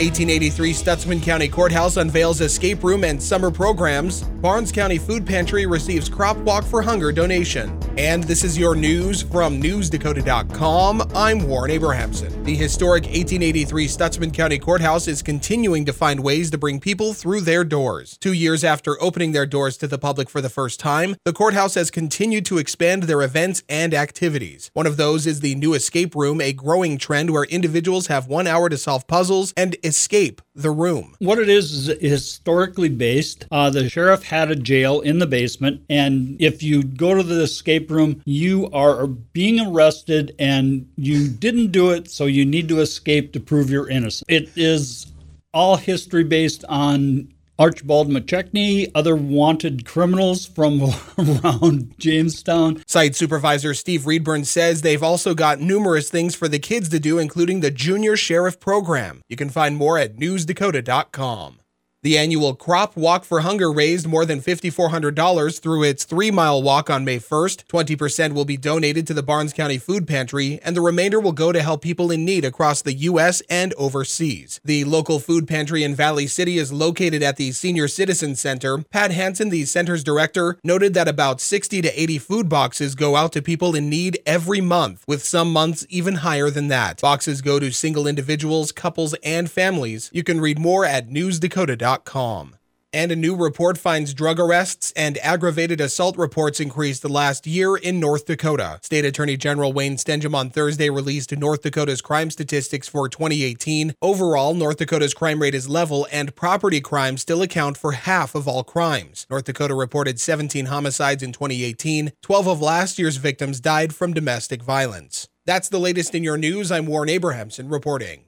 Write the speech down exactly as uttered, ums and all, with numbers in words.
eighteen eighty-three Stutsman County Courthouse unveils escape room and summer programs. Barnes County Food Pantry receives Crop Walk for Hunger donation. And this is your news from news dakota dot com. I'm Warren Abrahamson. The historic eighteen eighty-three Stutsman County Courthouse is continuing to find ways to bring people through their doors. Two years after opening their doors to the public for the first time, the courthouse has continued to expand their events and activities. One of those is the new escape room, a growing trend where individuals have one hour to solve puzzles and escape the room. What it is is historically based. Uh, the sheriff had a jail in the basement, and if you go to the escape room, you are being arrested and you didn't do it, so you need to escape to prove you're innocent. It is all history based on Archibald McChesney, other wanted criminals from around Jamestown. Site Supervisor Steve Reedburn says they've also got numerous things for the kids to do, including the Junior Sheriff Program. You can find more at news dakota dot com. The annual Crop Walk for Hunger raised more than five thousand four hundred dollars through its three-mile walk on May first. twenty percent will be donated to the Barnes County Food Pantry, and the remainder will go to help people in need across the U S and overseas. The local food pantry in Valley City is located at the Senior Citizen Center. Pat Hansen, the center's director, noted that about sixty to eighty food boxes go out to people in need every month, with some months even higher than that. Boxes go to single individuals, couples, and families. You can read more at news dakota dot com. And a new report finds drug arrests and aggravated assault reports increased last year in North Dakota. State Attorney General Wayne Stenjum on Thursday released North Dakota's crime statistics for twenty eighteen. Overall, North Dakota's crime rate is level, and property crimes still account for half of all crimes. North Dakota reported seventeen homicides in twenty eighteen. twelve of last year's victims died from domestic violence. That's the latest in your news. I'm Warren Abrahamson reporting.